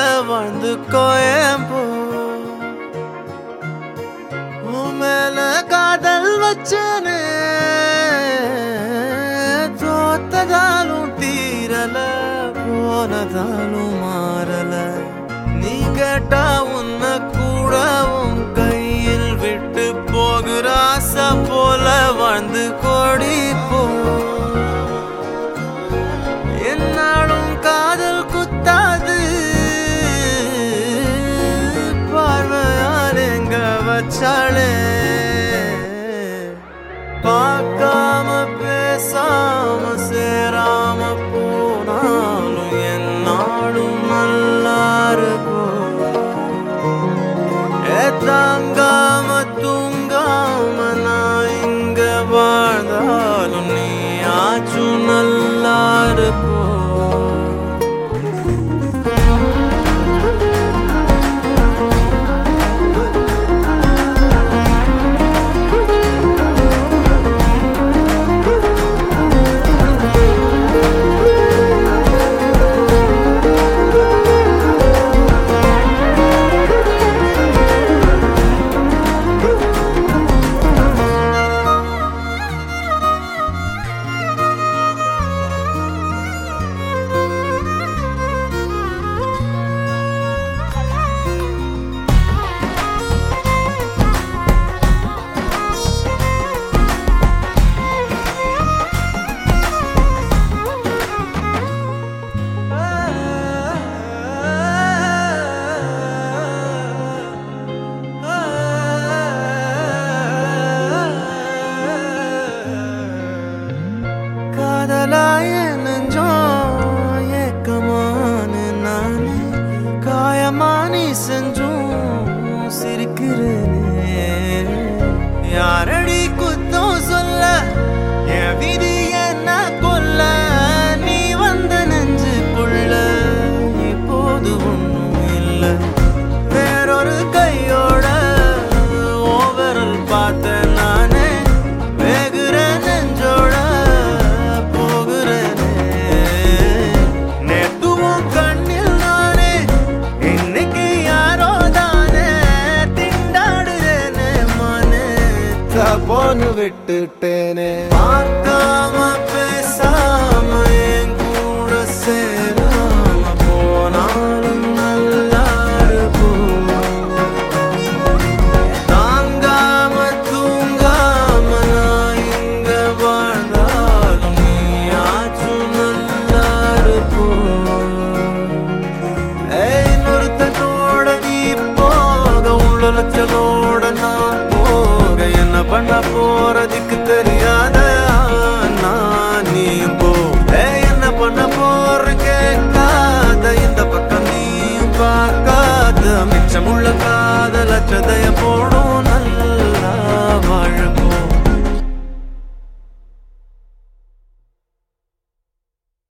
வாழ்ந்து கோயம்போ மேல காதல் வச்சனே தோத்ததாலும் தீரல போனதாலும் மாறல நீ கேட்டா உன்ன கூட உன் கையில் விட்டு போகிற ஆசை போல வாழ்ந்து கோடி போ என்னாலும் காதல் குத்தாது பார்வையால் எங்க வச்சாளே பார்க்காம பேசாம சேராம போனாலும் என்னாலும் நல்லா இருக்கும் தாங்காம தூங்காம நான் இங்க வாழ்ந்தாலும் நீ ஆச்சும் நல்லா இருக்கும் காதலாய நெஞ்சோம் ஏக்கமான நானே காயமானி செஞ்சும் சிரிக்கிறேனே யாரடி குத்தம் சொல்ல என் விதி என்ன கொல்ல நீ வந்த நெஞ்சுக்குள்ள இப்போது ஒன்றும் இல்லை வேறொரு கையோட ஓவரல் பார்த்த நானே வேகுற நெஞ்சோட போன்னு விட்டுட்டேனே பார்க்காம பேசாம என் கூட சேராம போனாலும் நல்லா இருக்கும் தாங்காம தூங்காம நான் இங்க வாழ்ந்தாலும் நீ ஆச்சும் நல்லா இருக்கும் இன்னொருத்தனோட நீ போக உள்ளச்சலோட நான் என்ன பண்ண போறதுக்கு தெரியாத நான் நீ போ என்ன பண்ண போற கேட்காத இந்த பக்கம் நீயும் பார்க்காத மிச்சமுள்ள காதலச்சதை